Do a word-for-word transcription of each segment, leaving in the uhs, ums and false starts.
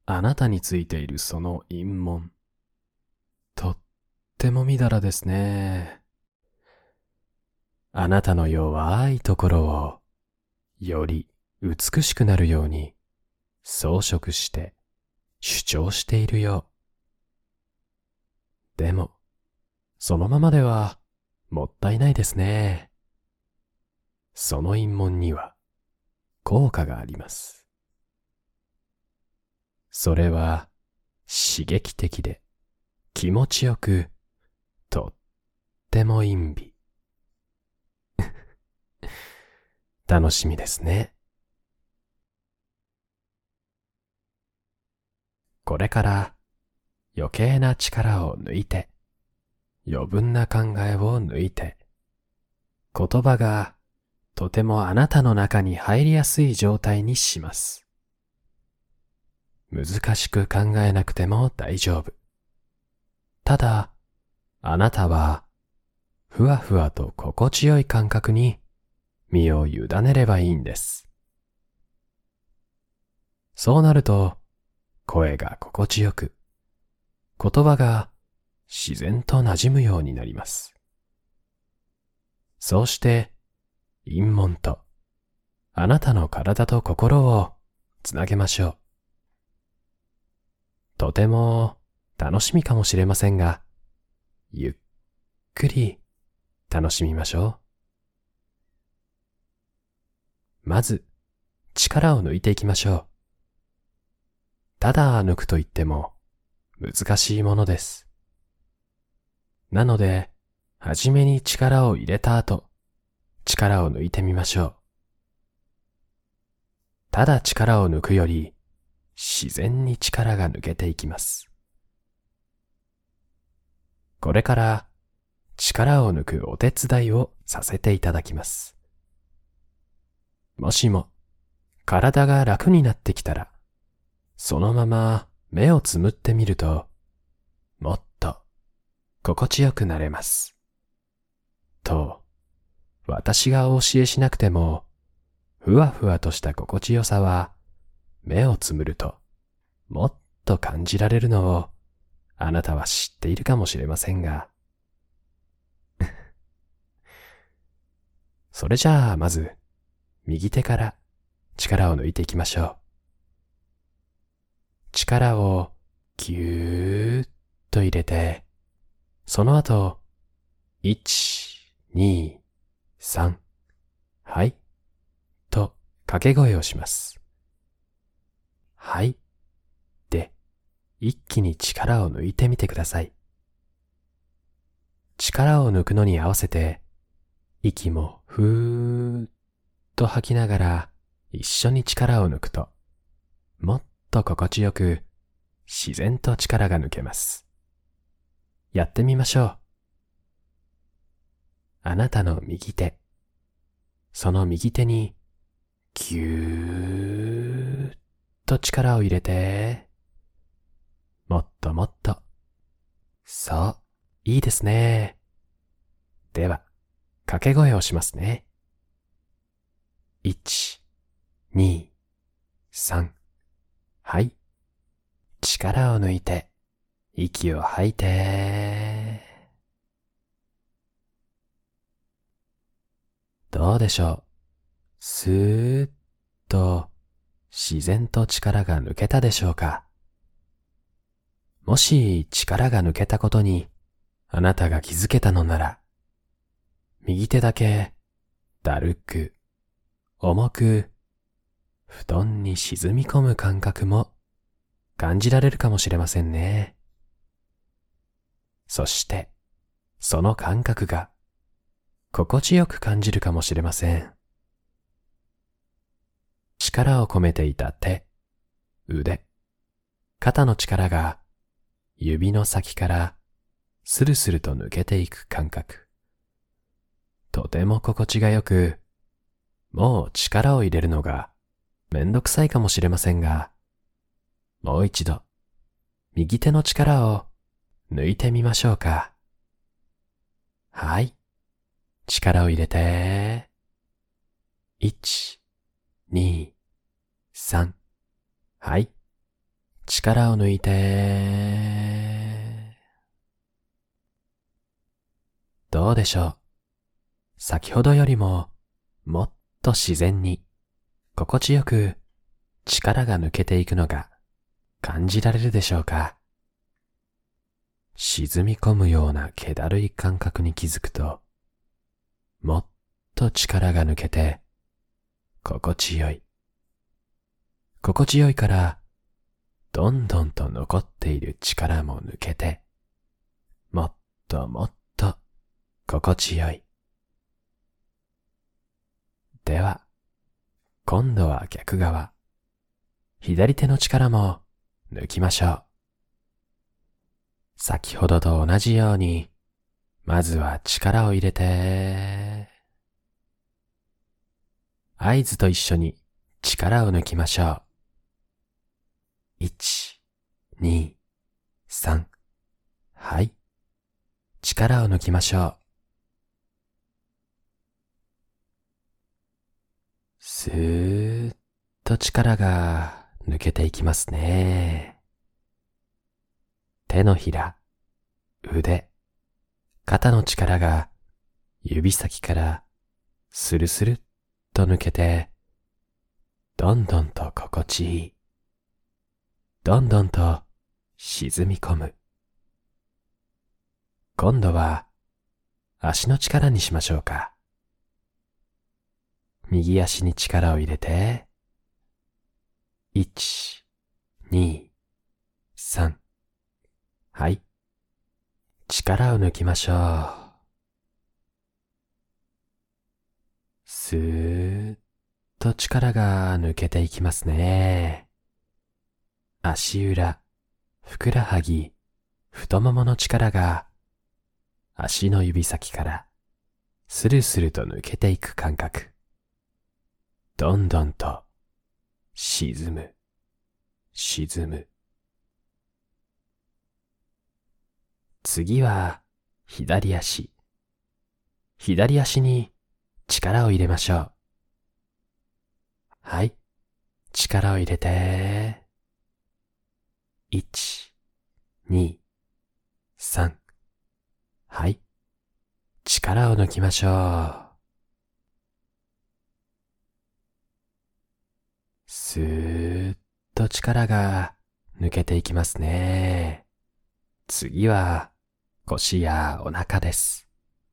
あなたについているその陰紋、とってもみだらですね。あなたの弱いところをより美しくなるように装飾して主張しているよう。でも、そのままではもったいないですね。その陰紋には効果があります。それは刺激的で気持ちよく、とっても陰美。楽しみですね。これから余計な力を抜いて、余分な考えを抜いて、言葉がとてもあなたの中に入りやすい状態にします。難しく考えなくても大丈夫。ただ、あなたはふわふわと心地よい感覚に身を委ねればいいんです。そうなると、声が心地よく、言葉が自然と馴染むようになります。そうして、陰紋とあなたの体と心をつなげましょう。とても楽しみかもしれませんが、ゆっくり楽しみましょう。まず、力を抜いていきましょう。ただ抜くと言っても難しいものです。なので、はじめに力を入れた後、力を抜いてみましょう。ただ力を抜くより、自然に力が抜けていきます。これから力を抜くお手伝いをさせていただきます。もしも体が楽になってきたら、そのまま目をつむってみると、もっと心地よくなれます。と、私がお教えしなくても、ふわふわとした心地よさは、目をつむると、もっと感じられるのを、あなたは知っているかもしれませんが。それじゃあ、まず、右手から力を抜いていきましょう。力をぎゅーっと入れて、その後、いち、に、さん、はい、と掛け声をします。はい、で、一気に力を抜いてみてください。力を抜くのに合わせて、息もふーっと吐きながら一緒に力を抜くと、もっと心地よく自然と力が抜けます。やってみましょう。あなたの右手、その右手にぎゅーっと力を入れて、もっともっと。そう、いいですね。では、掛け声をしますね。いち、に、さん、はい。力を抜いて、息を吐いて。どうでしょう。スーッと自然と力が抜けたでしょうか。もし力が抜けたことにあなたが気づけたのなら、右手だけだるく、重く、布団に沈み込む感覚も感じられるかもしれませんね。そして、その感覚が心地よく感じるかもしれません。力を込めていた手、腕、肩の力が指の先からスルスルと抜けていく感覚。とても心地がよく、もう力を入れるのがめんどくさいかもしれませんが、もう一度、右手の力を抜いてみましょうか。はい。力を入れて、いち、に、さん。はい。力力を抜いて、どうでしょう。先ほどよりももっと自然に心地よく力が抜けていくのが感じられるでしょうか。沈み込むような気だるい感覚に気づくと、もっと力が抜けて心地よい。心地よいから、どんどんと残っている力も抜けて、もっともっと心地よい。では、今度は逆側。左手の力も抜きましょう。先ほどと同じように、まずは力を入れて、合図と一緒に力を抜きましょう。いち、に、さん。はい。力を抜きましょう。スーッと力が抜けていきますね。手のひら、腕、肩の力が指先からスルスルっと抜けて、どんどんと心地いい。どんどんと沈み込む。今度は足の力にしましょうか。右足に力を入れて、いち、に、さん。はい。力を抜きましょう。スーッと力が抜けていきますね。足裏、ふくらはぎ、太ももの力が足の指先からスルスルと抜けていく感覚。どんどんと沈む、沈む。次は左足。左足に力を入れましょう。はい。力を入れて、いち、に、さん。はい。力を抜きましょう。スーッと力が抜けていきますね。次は腰やお腹です。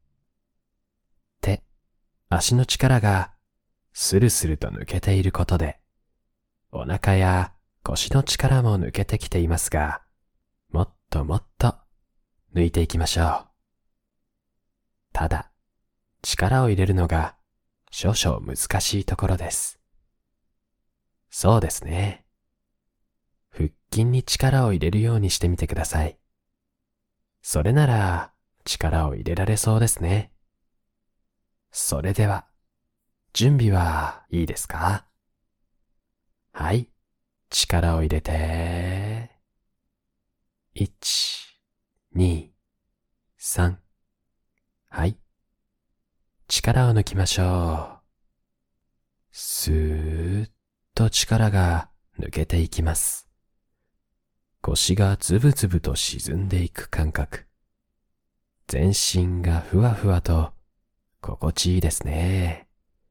手、足の力がスルスルと抜けていることで、お腹や腰の力も抜けてきていますが、もっともっと抜いていきましょう。ただ、力を入れるのが少々難しいところです。そうですね。腹筋に力を入れるようにしてみてください。それなら力を入れられそうですね。それでは、準備はいいですか？はい。力を入れて、いち、に、さん。はい。力を抜きましょう。スーッと力が抜けていきます。腰がズブズブと沈んでいく感覚。全身がふわふわと心地いいですね。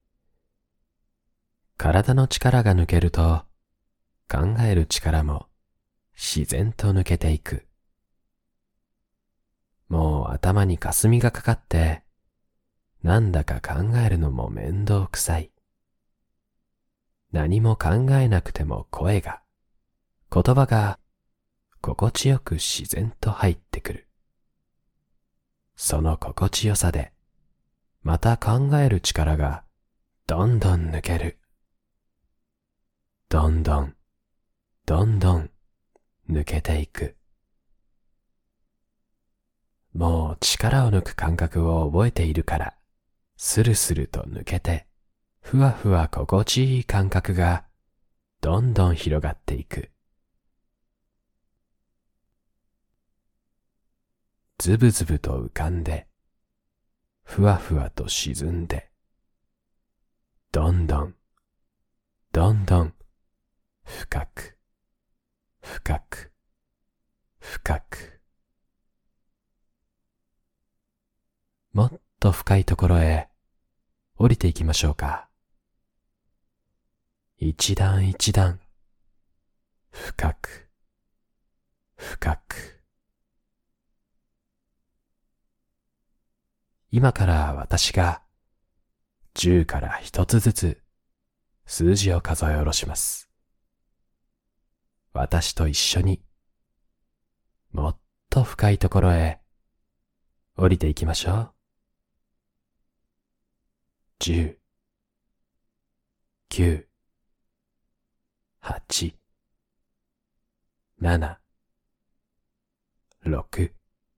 体の力が抜けると、考える力も自然と抜けていく。もう頭に霞がかかって、なんだか考えるのも面倒くさい。何も考えなくても声が、言葉が心地よく自然と入ってくる。その心地よさで、また考える力がどんどん抜ける。どんどん、どんどん抜けていく。もう力を抜く感覚を覚えているから、スルスルと抜けて、ふわふわ心地いい感覚がどんどん広がっていく。ズブズブと浮かんで、ふわふわと沈んで、どんどん、どんどん深く、 深く、深く。もっと深いところへ降りていきましょうか。一段一段、深く、深く。今から私が十から一つずつ数字を数え下ろします。私と一緒にもっと深いところへ降りていきましょう。十、九、八、七、六、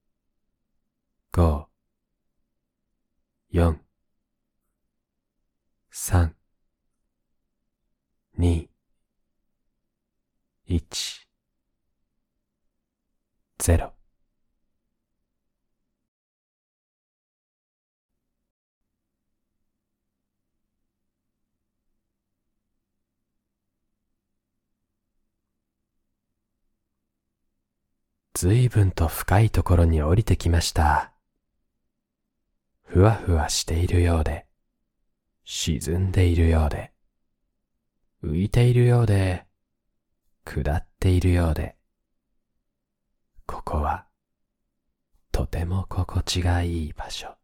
五、四、三、二、一、ゼロ。ずいぶんと深いところに降りてきました。ふわふわしているようで、沈んでいるようで、浮いているようで、下っているようで、ここはとても心地がいい場所。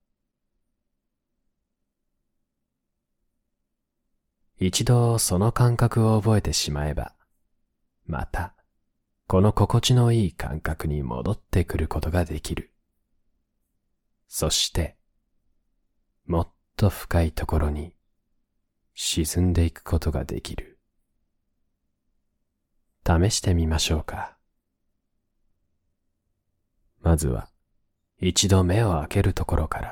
一度その感覚を覚えてしまえば、またこの心地のいい感覚に戻ってくることができる。そして、もっと深いところに沈んでいくことができる。試してみましょうか。まずは、一度目を開けるところから。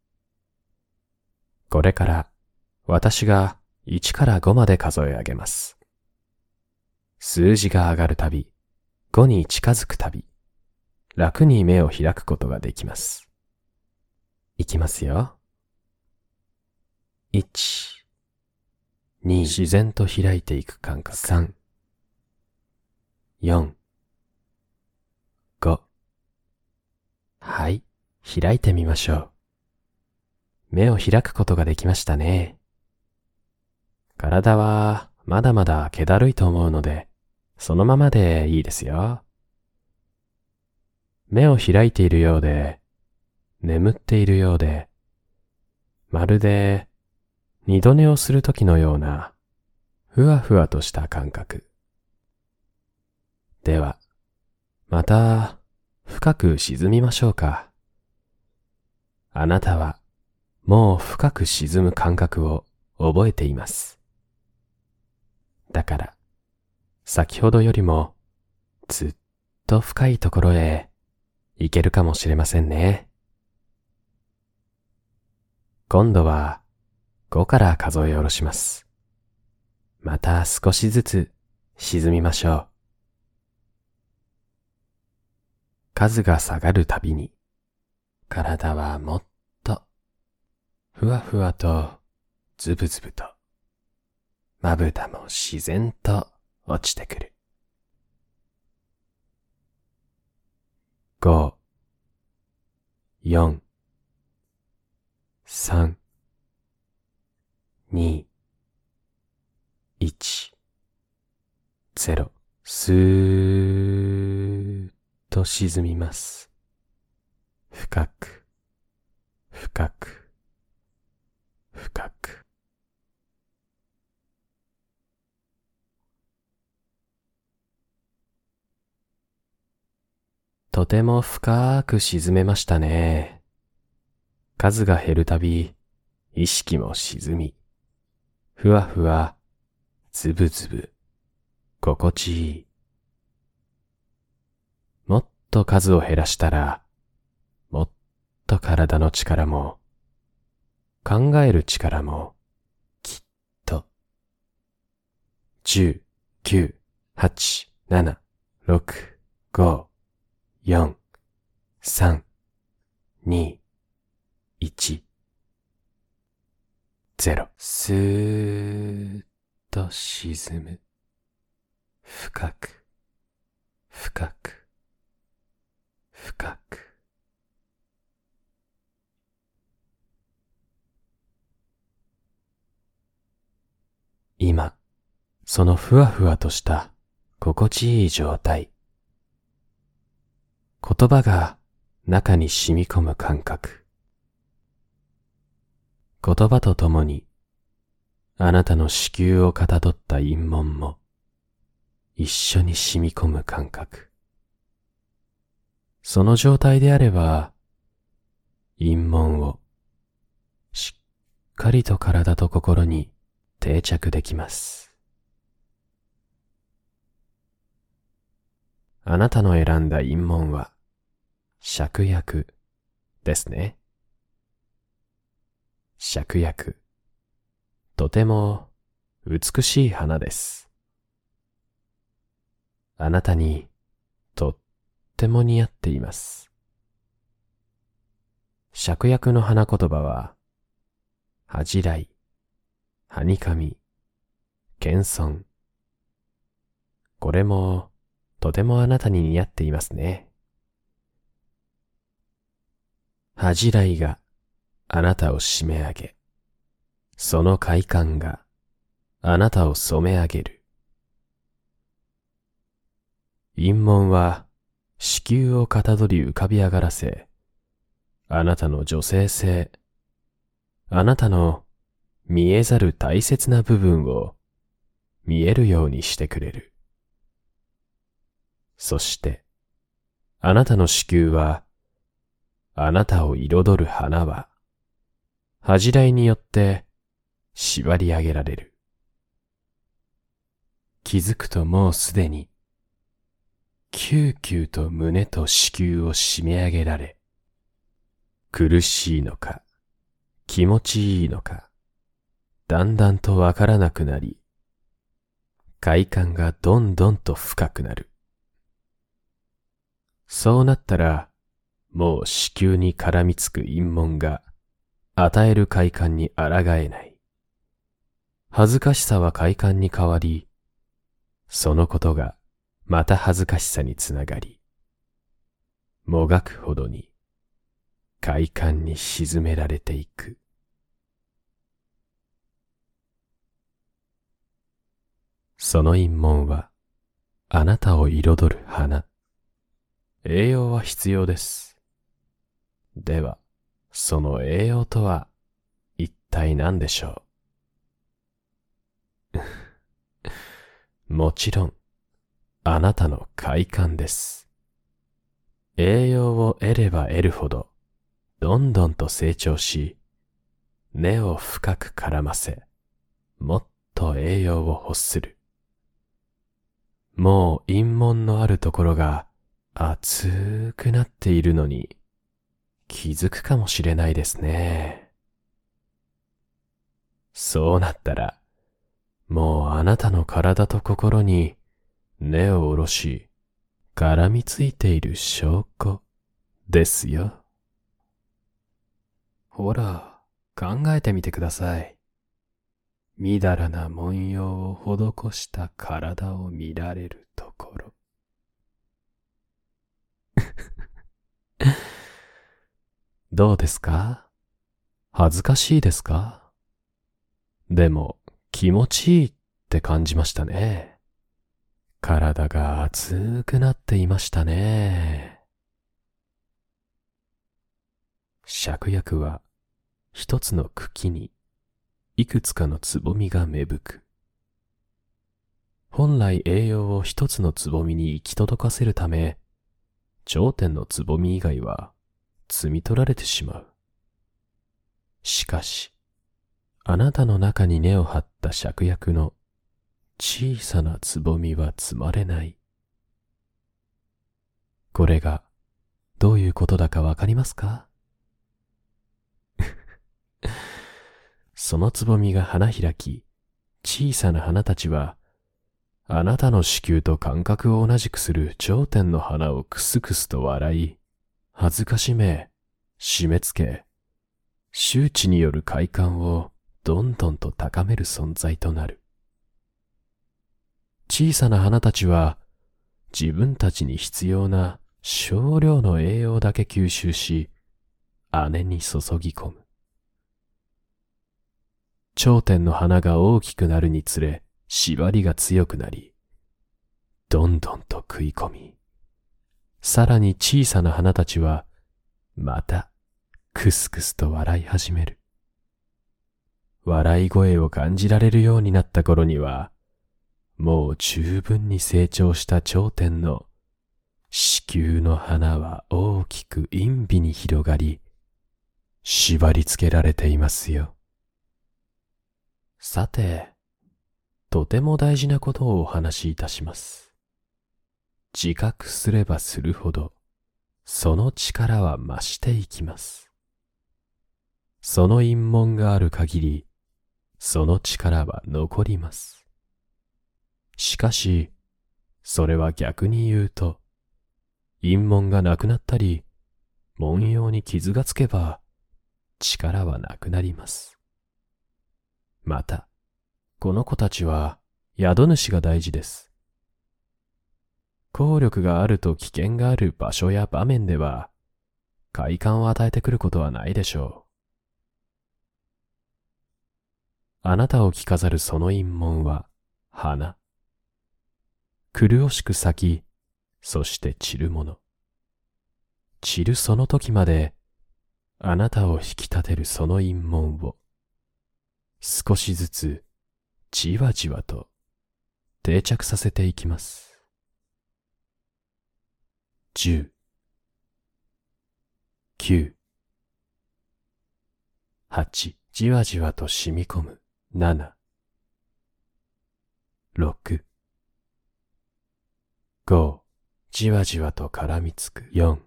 これから私がいちからごまで数え上げます。数字が上がるたび、ごに近づくたび、楽に目を開くことができます。いきますよ。いち、に、自然と開いていく感覚。さん、よん、ご。はい、開いてみましょう。目を開くことができましたね。体はまだまだ気だるいと思うので、そのままでいいですよ。目を開いているようで、眠っているようで、まるで二度寝をするときのような、ふわふわとした感覚。では、また深く沈みましょうか。あなたはもう深く沈む感覚を覚えています。だから、先ほどよりもずっと深いところへ行けるかもしれませんね。今度はごから数え下ろします。また少しずつ沈みましょう。数が下がるたびに、体はもっとふわふわとズブズブと、まぶたも自然と落ちてくる。ご、よん、さん、に、いち、ゼロ。スーッと沈みます。深く、深く、深く。とても深く沈めましたね。数が減るたび、意識も沈み、ふわふわ、ズブズブ、心地いい。もっと数を減らしたら、もっと体の力も、考える力も、きっと、十、九、八、七、六、五、四、三、二、一、ゼロ。スーッと沈む。深く、 そのふわふわとした心地いい状態。言葉が中に染み込む感覚。言葉とともにあなたの子宮をかたどった陰紋も一緒に染み込む感覚。その状態であれば、陰紋をしっかりと体と心に定着できます。あなたの選んだ陰紋は芍薬ですね。芍薬、とても美しい花です。あなたにとっても似合っています。芍薬の花言葉は、恥じらい、はにかみ、謙遜。これもとてもあなたに似合っていますね。恥じらいがあなたを締め上げ、その快感があなたを染め上げる。陰紋は子宮をかたどり浮かび上がらせ、あなたの女性性、あなたの見えざる大切な部分を見えるようにしてくれる。そして、あなたの子宮は、あなたを彩る花は、恥じらいによって縛り上げられる。気づくともうすでに、キューキューと胸と子宮を締め上げられ、苦しいのか、気持ちいいのか、だんだんとわからなくなり、快感がどんどんと深くなる。そうなったら、もう子宮に絡みつく陰紋が与える快感に抗えない。恥ずかしさは快感に変わり、そのことがまた恥ずかしさにつながり、もがくほどに快感に沈められていく。その陰紋はあなたを彩る花。栄養は必要です。では、その栄養とは一体何でしょうもちろん、あなたの快感です。栄養を得れば得るほど、どんどんと成長し、根を深く絡ませ、もっと栄養を欲する。もう陰紋のあるところが熱くなっているのに気づくかもしれないですね。そうなったら、もうあなたの体と心に根を下ろし、絡みついている証拠ですよ。ほら、考えてみてください。みだらな文様を施した体を見られるところ。どうですか？恥ずかしいですか？でも気持ちいいって感じましたね。体が熱くなっていましたね。芍薬は一つの茎にいくつかのつぼみが芽吹く。本来栄養を一つのつぼみに行き届かせるため、頂点のつぼみ以外は摘み取られてしまう。しかし、あなたの中に根を張った芍薬の小さなつぼみは摘まれない。これがどういうことだかわかりますか？そのつぼみが花開き、小さな花たちは、あなたの子宮と感覚を同じくする頂点の花をクスクスと笑い、恥ずかしめ、締め付け、周知による快感をどんどんと高める存在となる。小さな花たちは、自分たちに必要な少量の栄養だけ吸収し、姉に注ぎ込む。頂点の花が大きくなるにつれ、 縛りが強くなり、どんどんと食い込み、さらに小さな花たちは、また、クスクスと笑い始める。笑い声を感じられるようになった頃には、もう十分に成長した頂点の子宮の花は大きく陰微に広がり、縛り付けられていますよ。さて、とても大事なことをお話しいたします。自覚すればするほど、その力は増していきます。その陰紋がある限り、その力は残ります。しかし、それは逆に言うと、陰紋がなくなったり、文様に傷がつけば、力はなくなります。また、この子たちは宿主が大事です。効力があると危険がある場所や場面では、快感を与えてくることはないでしょう。あなたを着飾るその陰紋は花。麗しく咲き、そして散るもの。散るその時まで、あなたを引き立てるその陰紋を、少しずつじわじわと定着させていきます。十、九、八、じわじわと染み込む。七、六、五、じわじわと絡みつく。四、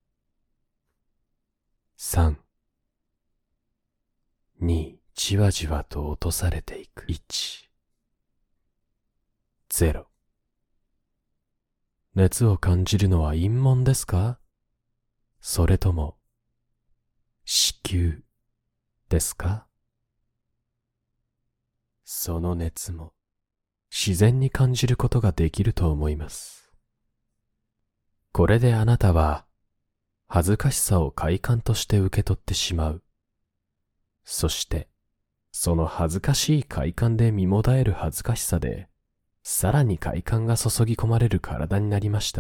三、二、じわじわと落とされていく。一、ゼロ。熱を感じるのは陰紋ですか？それとも子宮ですか？その熱も自然に感じることができると思います。これであなたは恥ずかしさを快感として受け取ってしまう。そしてその恥ずかしい快感で身もだえる恥ずかしさでさらに快感が注ぎ込まれる体になりました。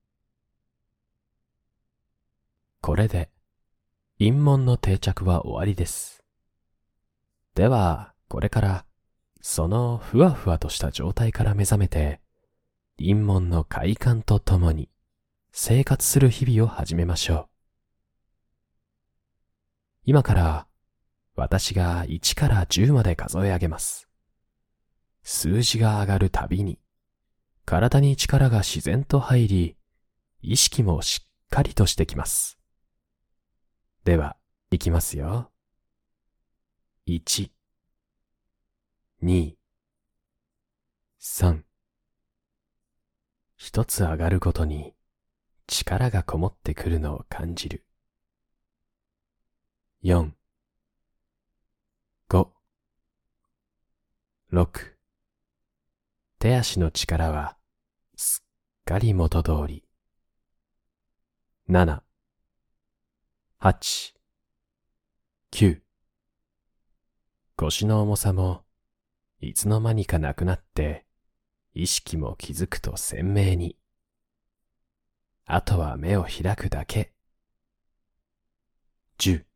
これで陰紋の定着は終わりです。ではこれからそのふわふわとした状態から目覚めて、陰紋の快感とともに生活する日々を始めましょう。今から私がいちからじゅうまで数え上げます。数字が上がるたびに体に力が自然と入り、意識もしっかりとしてきます。では、いきますよ。いち、に、さん。一つ上がるごとに力がこもってくるのを感じる。よん、ご、ろく。手足の力はすっかり元通り。なな、はち、きゅう。腰の重さもいつの間にかなくなって意識も気づくと鮮明に。あとは目を開くだけ。じゅう。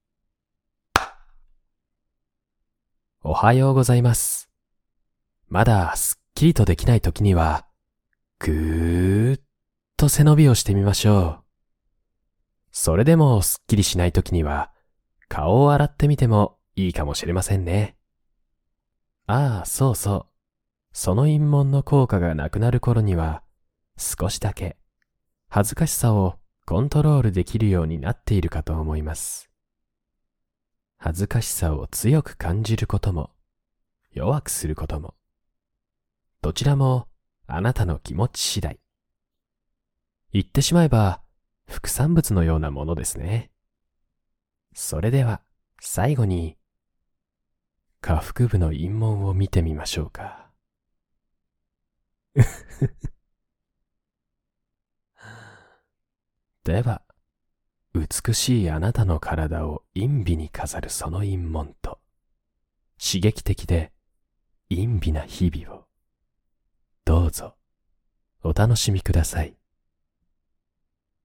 おはようございます。まだすっきりとできないときには、ぐーっと背伸びをしてみましょう。それでもすっきりしないときには、顔を洗ってみてもいいかもしれませんね。ああ、そうそう。その陰紋の効果がなくなる頃には、少しだけ恥ずかしさをコントロールできるようになっているかと思います。恥ずかしさを強く感じることも、弱くすることも、どちらもあなたの気持ち次第。言ってしまえば副産物のようなものですね。それでは最後に下腹部の陰紋を見てみましょうか。では、美しいあなたの体を陰微に飾るその陰紋と、刺激的で陰微な日々をどうぞお楽しみください。